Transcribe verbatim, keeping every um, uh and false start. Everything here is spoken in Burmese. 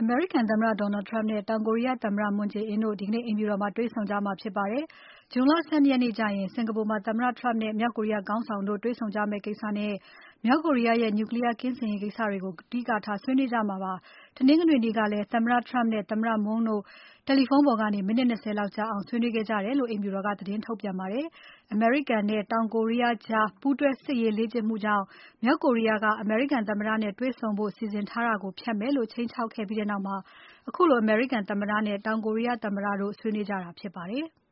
အမေရိကန်သမ္မတ Donald Trump နဲ့ တောင်ကိုရီးယားသမ္မတ Moon Jae-in တို့ ဒီကနေ့ အိမ်ဖြူတော်မှာ တွေ့ဆုံကြမှာဖြစ်ပါတယ်။ ဇွန်လ ၁၂ ရက်နေ့ကျရင် စင်္ကာပူမှာ သမ္မတ Trump နဲ့ မြောက်ကိုရီးယားခေါင်းဆောင်တို့ တွေ့ဆုံကြမယ့်ကိစ္စနဲ့ မြောက်ကိုရီးယားရဲ့ Nuclear ကင်းစင်ရေးကိစ္စတွေကို အဓိကထား ဆွေးနွေးကြမှာပါ။ တနင်္ဂနွေနေ့ကလည်း သမ္မတ Trump နဲ့ သမ္မတ Moon တို့ တယ်လီဖုန်းပေါ်ကနေ မိနစ် ၂၀ လောက်ကြာအောင် ဆွေးနွေးခဲ့ကြတယ်လို့ အိမ်ဖြူတော်က သတင်းထုတ်ပြန်ပါတယ်။ အမေရိကန်နဲ့ တောင်ကိုရီးယားကြား ပူးတွဲစစ်ရေးလေ့ကျင့်မှုကြောင့် မြောက်ကိုရီးယားက အမေရိကန်သမ္မတနဲ့ တွေ့ဆုံဖို့ စီစဉ်ထားတာကို ဖျက်မယ်လို့ ခြိမ်းခြောက်ခဲ့ပြီးနောက်မှာ ခုလို အမေရိကန်သမ္မတနဲ့ တောင်ကိုရီးယားသမ္မတတို့ ဆွေးနွေးကြတာဖြစ်ပါတယ်။